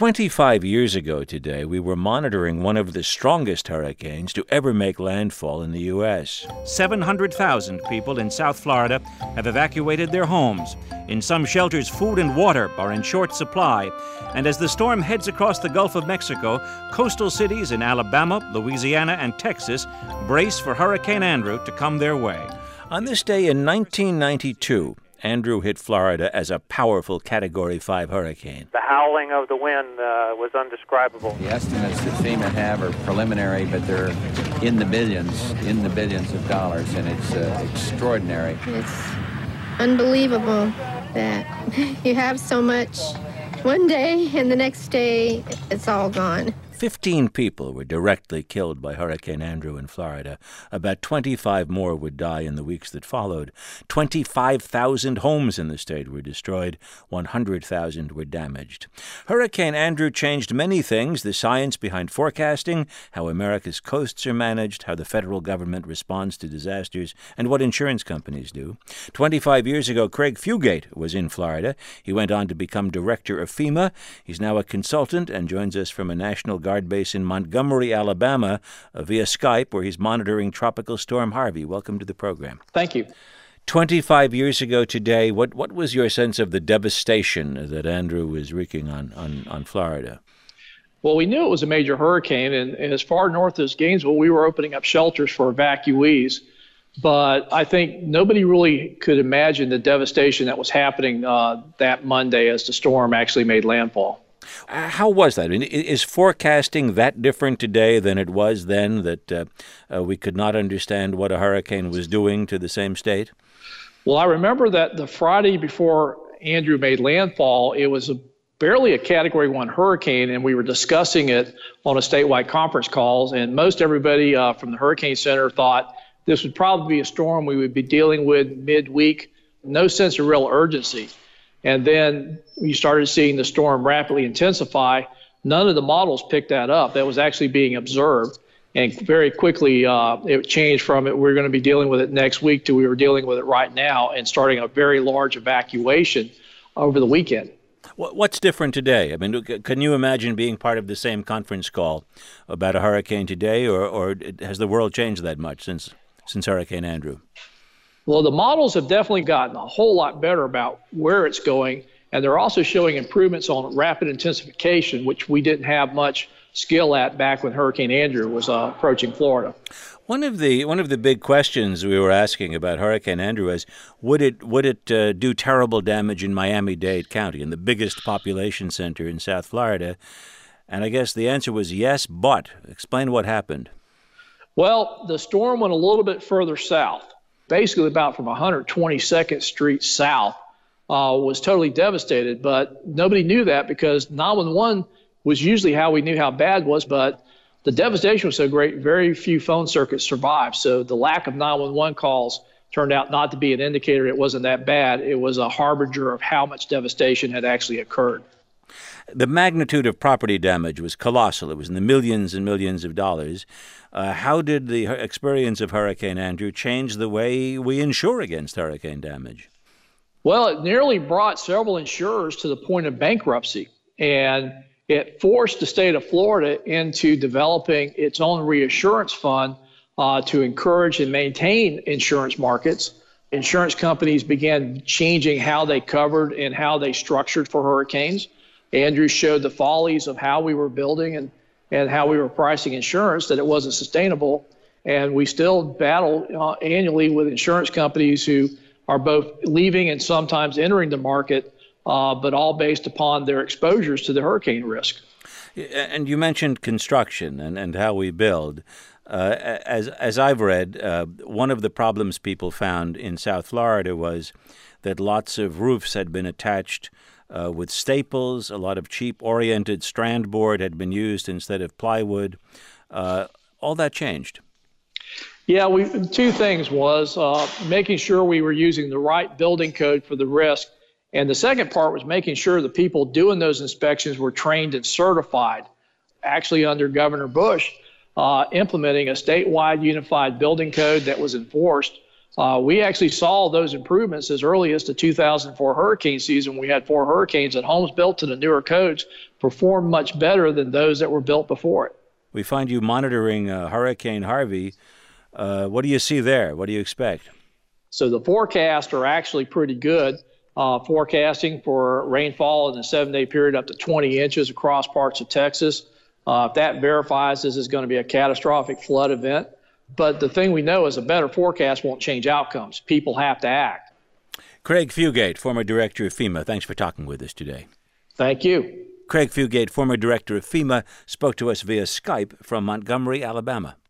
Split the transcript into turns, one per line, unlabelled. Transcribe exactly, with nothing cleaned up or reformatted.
twenty-five years ago today, we were monitoring one of the strongest hurricanes to ever make landfall in the U S seven hundred thousand people in South Florida have evacuated their homes. In some shelters, food and water are in short supply. And as the storm heads across the Gulf of Mexico, coastal cities in Alabama, Louisiana, and Texas brace for Hurricane Andrew to come their way. On this day in nineteen ninety-two, Andrew hit Florida as a powerful Category five hurricane.
The howling of the wind uh, was undescribable.
The estimates that FEMA have are preliminary, but they're in the billions, in the billions of dollars, and it's uh, extraordinary.
It's unbelievable that you have so much one day and the next day it's all gone.
Fifteen people were directly killed by Hurricane Andrew in Florida. About twenty-five more would die in the weeks that followed. twenty-five thousand homes in the state were destroyed. one hundred thousand were damaged. Hurricane Andrew changed many things: the science behind forecasting, how America's coasts are managed, how the federal government responds to disasters, and what insurance companies do. Twenty-five years ago, Craig Fugate was in Florida. He went on to become director of FEMA. He's now a consultant and joins us from a National Guard base in Montgomery, Alabama, uh, via Skype, where he's monitoring Tropical Storm Harvey. Welcome to the program.
Thank you.
twenty-five years ago today, what, what was your sense of the devastation that Andrew was wreaking on, on, on Florida?
Well, we knew it was a major hurricane, and, and as far north as Gainesville, we were opening up shelters for evacuees. But I think nobody really could imagine the devastation that was happening uh, that Monday as the storm actually made landfall.
Uh, how was that? I mean, is forecasting that different today than it was then, that uh, uh, we could not understand what a hurricane was doing to the same state?
Well, I remember that the Friday before Andrew made landfall, it was a, barely a Category one hurricane, and we were discussing it on a statewide conference calls, and most everybody uh, from the Hurricane Center thought this would probably be a storm we would be dealing with midweek. No sense of real urgency. And then you started seeing the storm rapidly intensify. None of the models picked that up. That was actually being observed. And very quickly, uh, it changed from it, we're going to be dealing with it next week, to we were dealing with it right now and starting a very large evacuation over the weekend.
What's different today? I mean, can you imagine being part of the same conference call about a hurricane today, or, or has the world changed that much since since Hurricane Andrew?
Well, the models have definitely gotten a whole lot better about where it's going, and they're also showing improvements on rapid intensification, which we didn't have much skill at back when Hurricane Andrew was uh, approaching Florida.
One of the one of the big questions we were asking about Hurricane Andrew is, would it would it uh, do terrible damage in Miami-Dade County, in the biggest population center in South Florida? And I guess the answer was yes, but explain what happened.
Well, the storm went a little bit further south. Basically about from one hundred twenty-second Street south, uh, was totally devastated. But nobody knew that because nine one one was usually how we knew how bad it was. But the devastation was so great, very few phone circuits survived. So the lack of nine one one calls turned out not to be an indicator it wasn't that bad. It was a harbinger of how much devastation had actually occurred.
The magnitude of property damage was colossal. It was in the millions and millions of dollars. Uh, how did the experience of Hurricane Andrew change the way we insure against hurricane damage?
Well, it nearly brought several insurers to the point of bankruptcy, and it forced the state of Florida into developing its own reassurance fund uh, to encourage and maintain insurance markets. Insurance companies began changing how they covered and how they structured for hurricanes. Andrew showed the follies of how we were building and, and how we were pricing insurance, that it wasn't sustainable. And we still battle uh, annually with insurance companies who are both leaving and sometimes entering the market, uh, but all based upon their exposures to the hurricane risk.
And you mentioned construction and, and how we build. Uh, as, as I've read, uh, one of the problems people found in South Florida was that lots of roofs had been attached Uh, with staples. A lot of cheap-oriented strand board had been used instead of plywood. Uh, all that changed.
Yeah, we two things was uh, making sure we were using the right building code for the risk. And the second part was making sure the people doing those inspections were trained and certified. Actually, under Governor Bush, uh, implementing a statewide unified building code that was enforced Uh, we actually saw those improvements as early as the two thousand four hurricane season. We had four hurricanes, and homes built to the newer codes performed much better than those that were built before it.
We find you monitoring uh, Hurricane Harvey. Uh, what do you see there? What do you expect?
So the forecasts are actually pretty good. Uh, forecasting for rainfall in a seven-day period up to twenty inches across parts of Texas. Uh, if that verifies, this is going to be a catastrophic flood event. But the thing we know is a better forecast won't change outcomes. People have to act.
Craig Fugate, former director of FEMA, thanks for talking with us today.
Thank you.
Craig Fugate, former director of FEMA, spoke to us via Skype from Montgomery, Alabama.